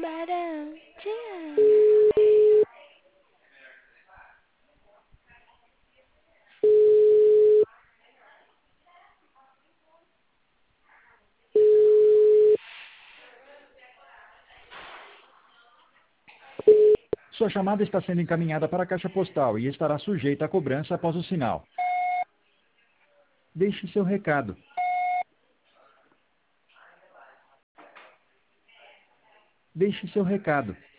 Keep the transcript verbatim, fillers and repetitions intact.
Tubarão, te amo. Sua chamada está sendo encaminhada para a caixa postal e estará sujeita a cobrança após o sinal. Deixe seu recado. Deixe seu recado.